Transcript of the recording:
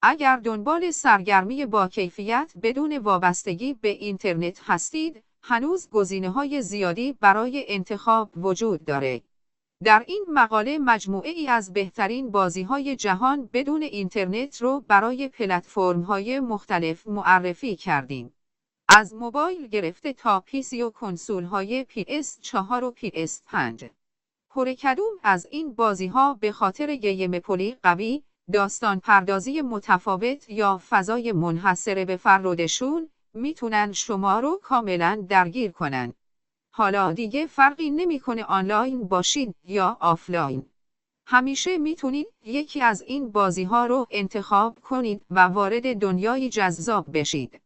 اگر دنبال سرگرمی با کیفیت بدون وابستگی به اینترنت هستید، هنوز گزینه‌های زیادی برای انتخاب وجود داره. در این مقاله مجموعه‌ای از بهترین بازی‌های جهان بدون اینترنت رو برای پلتفرم‌های مختلف معرفی کردیم. از موبایل گرفته تا پیسی و کنسول‌های PS4 و PS5. پر کدوم از این بازی‌ها به خاطر گیم‌پلی قوی، داستان پردازی متفاوت یا فضای منحصر به فرودشون میتونن شما رو کاملا درگیر کنن. حالا دیگه فرقی نمیکنه آنلاین باشید یا آفلاین. همیشه میتونید یکی از این بازی‌ها رو انتخاب کنید و وارد دنیای جذاب بشید.